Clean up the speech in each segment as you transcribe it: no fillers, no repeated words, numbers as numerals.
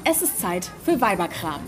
Es ist Zeit für Weiberkram.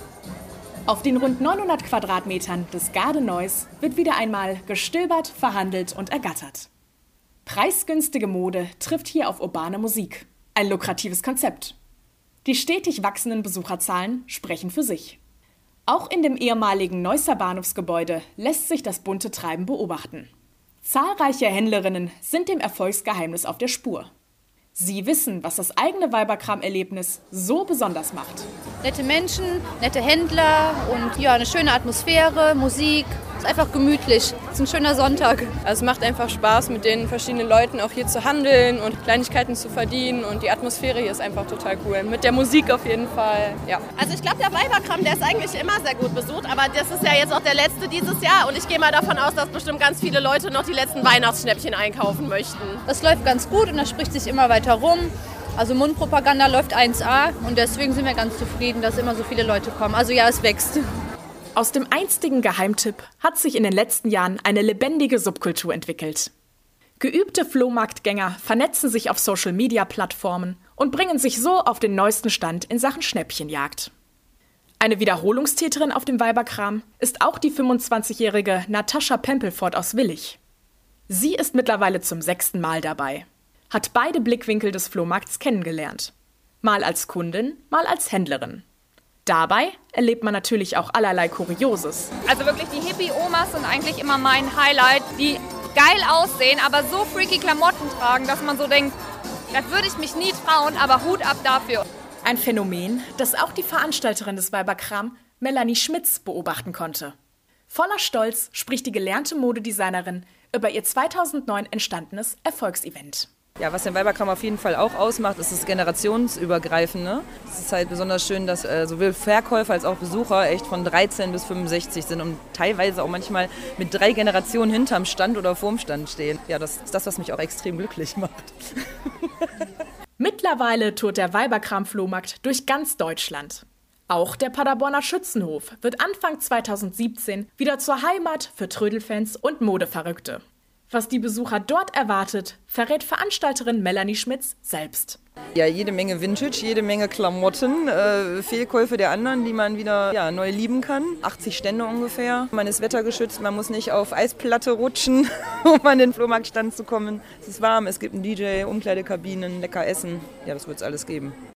Auf den rund 900 Quadratmetern des Garde Neuss wird wieder einmal gestöbert, verhandelt und ergattert. Preisgünstige Mode trifft hier auf urbane Musik. Ein lukratives Konzept. Die stetig wachsenden Besucherzahlen sprechen für sich. Auch in dem ehemaligen Neusser Bahnhofsgebäude lässt sich das bunte Treiben beobachten. Zahlreiche Händlerinnen sind dem Erfolgsgeheimnis auf der Spur. Sie wissen, was das eigene Weiberkram-Erlebnis so besonders macht. Nette Menschen, nette Händler und ja, eine schöne Atmosphäre, Musik. Es ist einfach gemütlich. Es ist ein schöner Sonntag. Also es macht einfach Spaß, mit den verschiedenen Leuten auch hier zu handeln und Kleinigkeiten zu verdienen. Und die Atmosphäre hier ist einfach total cool. Mit der Musik auf jeden Fall, ja. Also ich glaube, der Weiberkram, der ist eigentlich immer sehr gut besucht. Aber das ist ja jetzt auch der letzte dieses Jahr. Und ich gehe mal davon aus, dass bestimmt ganz viele Leute noch die letzten Weihnachtsschnäppchen einkaufen möchten. Es läuft ganz gut und das spricht sich immer weiter rum. Also Mundpropaganda läuft 1A und deswegen sind wir ganz zufrieden, dass immer so viele Leute kommen. Also ja, es wächst. Aus dem einstigen Geheimtipp hat sich in den letzten Jahren eine lebendige Subkultur entwickelt. Geübte Flohmarktgänger vernetzen sich auf Social-Media-Plattformen und bringen sich so auf den neuesten Stand in Sachen Schnäppchenjagd. Eine Wiederholungstäterin auf dem Weiberkram ist auch die 25-jährige Natascha Pempelfort aus Willich. Sie ist mittlerweile zum 6. Mal dabei, hat beide Blickwinkel des Flohmarkts kennengelernt. Mal als Kundin, mal als Händlerin. Dabei erlebt man natürlich auch allerlei Kurioses. Also wirklich, die Hippie-Omas sind eigentlich immer mein Highlight, die geil aussehen, aber so freaky Klamotten tragen, dass man so denkt, das würde ich mich nie trauen, aber Hut ab dafür. Ein Phänomen, das auch die Veranstalterin des Weiberkram, Melanie Schmitz, beobachten konnte. Voller Stolz spricht die gelernte Modedesignerin über ihr 2009 entstandenes Erfolgsevent. Ja, was den Weiberkram auf jeden Fall auch ausmacht, ist das Generationsübergreifende. Es ist halt besonders schön, dass sowohl Verkäufer als auch Besucher echt von 13 bis 65 sind und teilweise auch manchmal mit 3 Generationen hinterm Stand oder vorm Stand stehen. Ja, das ist das, was mich auch extrem glücklich macht. Mittlerweile tourt der Weiberkram-Flohmarkt durch ganz Deutschland. Auch der Paderborner Schützenhof wird Anfang 2017 wieder zur Heimat für Trödelfans und Modeverrückte. Was die Besucher dort erwartet, verrät Veranstalterin Melanie Schmitz selbst. Ja, jede Menge Vintage, jede Menge Klamotten, Fehlkäufe der anderen, die man wieder neu lieben kann. 80 Stände ungefähr. Man ist wettergeschützt, man muss nicht auf Eisplatte rutschen, um an den Flohmarktstand zu kommen. Es ist warm, es gibt einen DJ, Umkleidekabinen, lecker Essen. Ja, das wird es alles geben.